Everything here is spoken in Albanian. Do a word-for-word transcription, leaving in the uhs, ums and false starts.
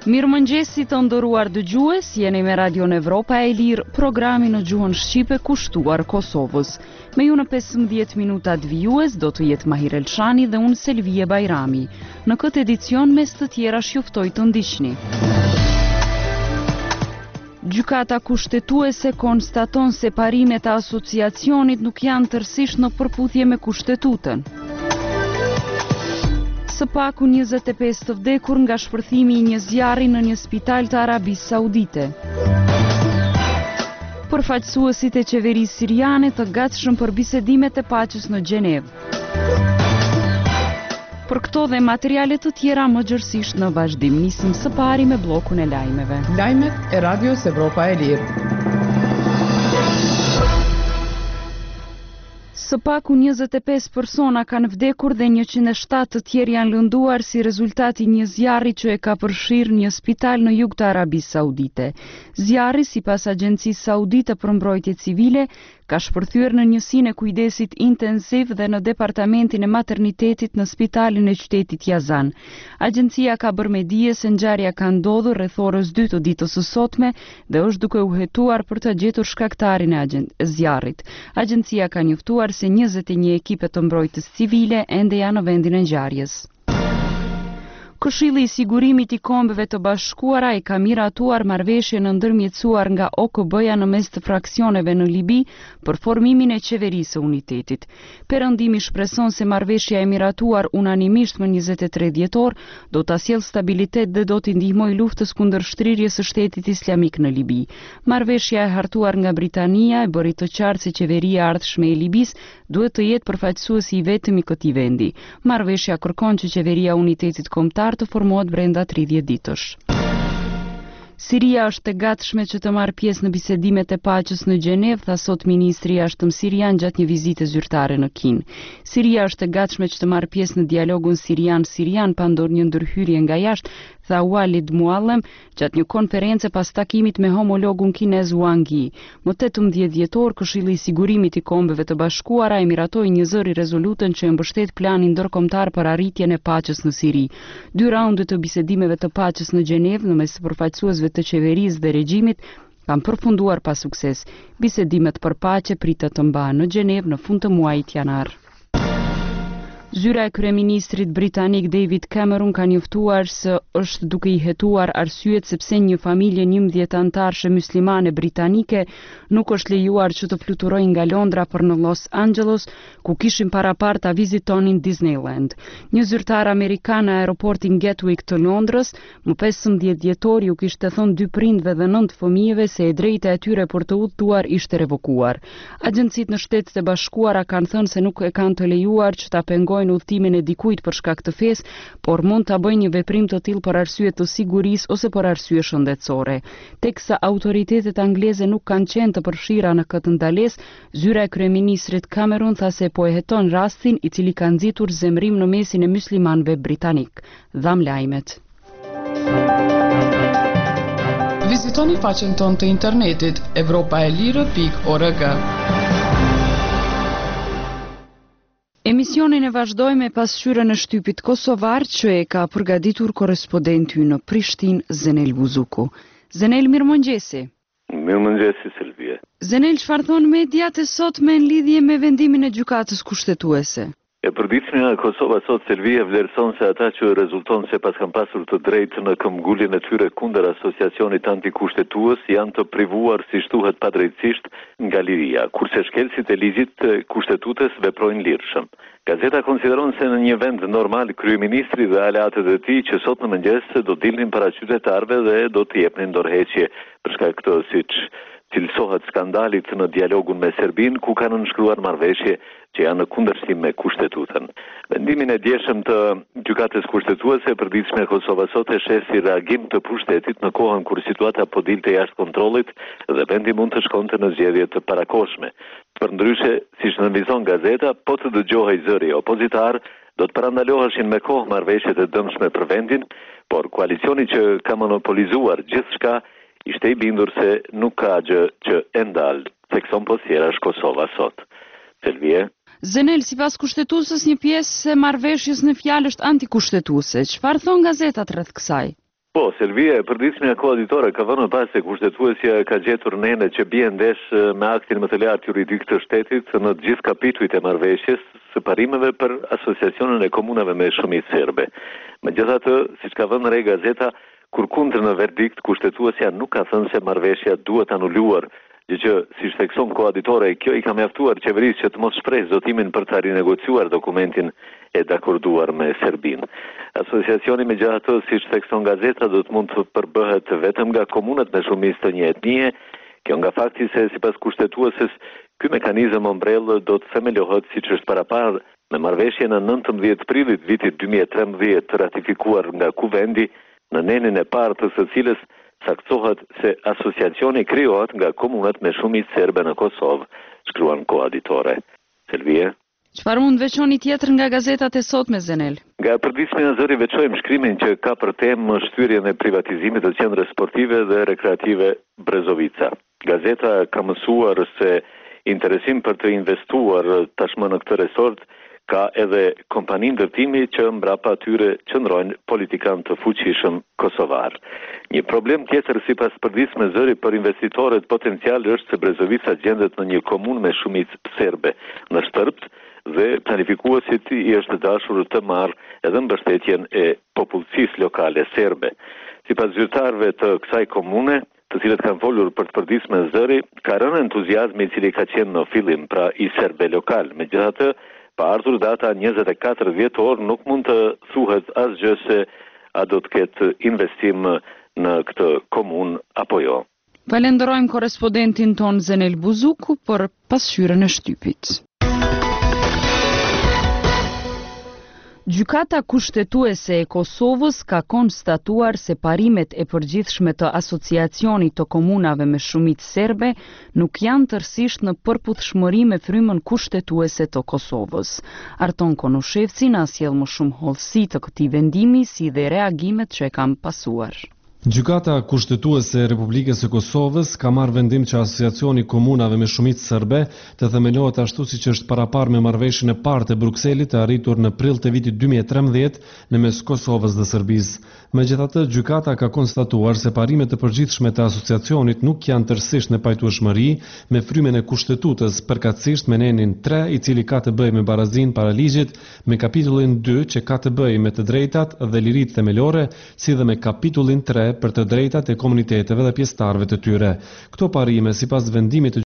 Mirëmëngjesi të nderuar dëgjues, jeni me Radion Evropa e Lirë, programi në gjuhën shqipe kushtuar Kosovës. Me ju në pesëmbëdhjetë minutat vijues do të jetë Mahir Elshani dhe unë Selvie Bajrami. Në këtë edicion mes të tjera shjuftoj të ndiqni. Gjykata kushtetuese konstaton se parimet e asociacionit nuk janë tërësisht në përputhje me kushtetutën. Së paku njëzet e pesë të vdekur nga shpërthimi i një zjarri në një spital të Arabisë Saudite. Përfaqësuesit e qeverisë siriane të gatshëm për bisedimet e paqes në Gjenevë. Për këto dhe materiale të tjera më gjërësisht në vazhdim, nisim së pari me bllokun e lajmeve. Lajmet e Radios Evropa e Lirë. Së paku njëzet e pesë persona kanë vdekur dhe njëqind e shtatë të tjerë janë lënduar si rezultati një zjarri që e ka përfshirë një spital në jug të Arabisë Saudite. Zjarri, sipas Agjencisë Saudite për Mbrojtje Civile, ka shpërthyer në njësinë e kujdesit intensiv dhe në departamentin e maternitetit në spitalin e qytetit Yazan. Agjencia ka bërë me dije se ngjarja ka ndodhur rreth orës dy të ditës së sotme dhe është duke u hetuar për të gjetur shkaktarin e zjarrit. Agjencia ka njoftuar se njëzet e një ekipe të mbrojtjes civile ende janë në vendin e ngjarjes. Këshilli i Sigurimit i Kombeve të Bashkuara i ka miratuar marrëveshjen ndërmjetësuar nga O K B-ja në mes të fraksioneve në Libi për formimin e qeverisë së unitetit. Perëndimi shpreson se marrëveshja e miratuar unanimisht më njëzet e tre dhjetor do ta sjellë stabilitet dhe do t'i ndihmojë luftës kundër shtrirjes së shtetit islamik në Libi. Marrëveshja e hartuar nga Britania e bëri të qartë se qeveria e ardhshme e Libis duhet të jetë përfaqësuesi i vetëm i këtij vendi. Marrëveshja kërkon që qeveria e unitetit kombëtar të formohet brenda tridhjetë ditësh. Siria është e gatshme që të marrë pjesë në bisedimet e paqes në Gjenevë, tha sot ministri i jashtëm sirian gjatë një vizite zyrtare në Kinë. Siria është e gatshme që të marrë pjesë në dialogun sirian-sirian pa ndonjë ndërhyrje nga jashtë, tha Walid Muallem gjatë një konference pas takimit me homologun kinez Wang Yi. Më tetëmbëdhjetë dhjetor, Këshilli i Sigurimit i Kombeve të Bashkuara e miratoi një zëri rezolutën që e mbështet planin ndërkombëtar për arritjen e paqes në Siri. Dy raundet të bisedimeve të paqes në Gjenevë në mes të përfaqësuesve të qeverisë dhe regjimit kanë përfunduar pa sukses. Bisedimet për paqe pritet të mbahen në Gjenevë në fund të muajit janar. Zyra e kryeministrit britanik David Cameron ka njoftuar se është duke i hetuar arsyet sepse një familje njëmbëdhjetë anëtarësh muslimane britanike nuk është lejuar që të fluturojnë nga Londra për në Los Angeles, ku kishin parapar ta vizitonin Disneyland. Një zyrtar amerikan në aeroportin Gatwick të Londrës, më pesëmbëdhjetë dhjetor u kishte thënë dy prindve dhe nëntë fëmijëve se e drejta e tyre për të udhëtuar ishte revokuar. Agjencitë në Shtetet e Bashkuara kanë thënë se nuk e kanë të lejuar që ta pengojnë në udhëtimin e dikujt për shkak të fesë, por mund ta bëjnë një veprim të tillë për arsye të sigurisë ose për arsye shëndetësore. Teksa autoritetet angleze nuk kanë qenë të përfshira në këtë ndalesë, zyra e kryeministrit Cameron tha se po e heton rastin i cili ka nxitur zemrim në mesin e muslimanëve britanik. Dham lajmet. Vizitoni faqen tonë të internetit evropaelire pikë org. Emisionin e vazhdoj me pasqyrën e shtypit kosovar që e ka përgatitur korrespondenti ynë në Prishtinë, Zenel Buzuku. Zenel, mirëmëngjesi. Mirëmëngjesi, Selvie. Zenel, çfarë thon mediat e sotme në lidhje me vendimin e gjykatës kushtetuese? E përditshmja e Kosovës sot, Selvie, vlerëson se ata që rezulton se pas kanë pasur të drejtë në këmbguljen e tyre kundër asociacionit antikushtetues janë të privuar si shtuhet padrejtësisht nga liria, kurse shkelësit e ligjit kushtetutës veprojnë lirshëm. Gazeta konsideron se në një vend normal kryeministri dhe aleatët e tij që sot në mëngjes do dilnin para qytetarëve dhe do të jepnin dorëheqje për shkak të siç cilësohet skandalit në dialogun me Serbin, ku kanë nënshkruar marrëveshje që janë në kundërshtim me kushtetutën. Vendimin e djeshëm të gjykatës kushtetuese e përditshme e Kosovës sot e sheh si reagim të pushtetit në kohën kur situata po dilte jashtë kontrollit dhe vendi mund të shkonte në zgjedhje të parakohshme. Përndryshe, siç nënvizon gazeta, po të dëgjohej zëri opozitar, do të parandaloheshin me kohë marrëveshjet e dëmshme për vendin, por koalicioni që ka monopolizuar gjithçka ishte i bindur se nuk ka gjë që e ndal, thekson po sjerash Kosova sot. Selvie. Zenel, sipas kushtetuesës, një pjesë e marrëveshjes në fjalë është antikushtetuese. Çfarë thon gazetat rreth kësaj? Po, Selvia e përditshmja koaditore ka vënë pas se kushtetuesja ka gjetur nene që bie ndesh me aktin më të lartë juridik të shtetit në të gjithë kapitujt e marrëveshjes së parimeve për asociacionin e komunave me shumicë serbe. Megjithatë, siç ka vënë re gazeta, kur kundër në verdikt kushtetuesja nuk ka thënë se marrëveshja duhet anuluar, gjë që siç thekson koaditore, kjo i ka mjaftuar qeverisë që të mos shpreh zotimin për ta rinegociuar dokumentin e dakorduar me Serbinë. Asociacioni megjithatë, siç thekson gazeta, do të mund të përbëhet vetëm nga komunat me shumicë të një etnie, kjo nga fakti se sipas kushtetueses ky mekanizëm ombrellë do të themelohet siç është paraparë me marrëveshjen e nëntëmbëdhjetë prillit vitit dy mijë e trembëdhjetë të ratifikuar nga Kuvendi, në nenin e parë të së cilës saktohet se asociacioni krijohet nga komunat me shumicë serbe në Kosovë, shkruan koaditore. Selvie. Çfarë mund veçoni tjetër nga gazetat e sotme, Zenel? Nga përditshmja e zëri veçojmë shkrimin që ka për temë shtyrjen e privatizimit të qendrës sportive dhe rekreative Brezovica. Gazeta ka mësuar se interesim për të investuar tashmë në këtë resort ka edhe kompani ndërtimi që mbrapa atyre qëndrojnë politikan të fuqishëm kosovar. Një problem tjetër sipas përditshme zëri për investitorët potencial është se Brezovica gjendet në një komunë me shumicë serbe në Shtërpt dhe planifikuesit i është dashur të marrë edhe mbështetjen e popullsisë lokale serbe. Sipas zyrtarëve të kësaj komune, të cilët kanë folur për të përditshme zëri, ka rënë entuziazmi i cili ka qenë në fillim, pra i serbe lokal. Megjithatë, pa ardhur data njëzet e katër dhjetor, nuk mund të thuhet asgjë se a do të ketë investim në këtë komunë apo jo. Falenderojmë korrespondentin ton Zenel Buzuku për pasqyrën e shtypit. Gjykata kushtetuese e Kosovës ka konstatuar se parimet e përgjithshme të asociacionit të komunave me shumicë serbe nuk janë tërësisht në përputhshmëri me frymën kushtetuese të Kosovës. Arton Konushevci na sjell më shumë hollësi të këtij vendimi si dhe reagimet që e kanë pasuar. Gjykata kushtetuese e Republikës së Kosovës ka marrë vendim që asociacioni komunave me shumicë serbe të themelohet ashtu siç është paraparë me marrëveshjen e parë të Brukselit të arritur në prill të vitit dy mijë e trembëdhjetë në mes Kosovës dhe Serbisë. Megjithatë, gjykata ka konstatuar se parimet e përgjithshme të asociacionit nuk janë tërësisht në pajtueshmëri me frymën e kushtetutës, përkatësisht me nenin tre, i cili ka të bëjë me barazinë para ligjit, me kapitullin dy që ka të bëjë me të drejtat dhe liritë themelore, si dhe me kapitullin tre për të drejtat e komuniteteve dhe pjesëtarëve të tyre. Këto parime, sipas vendimit të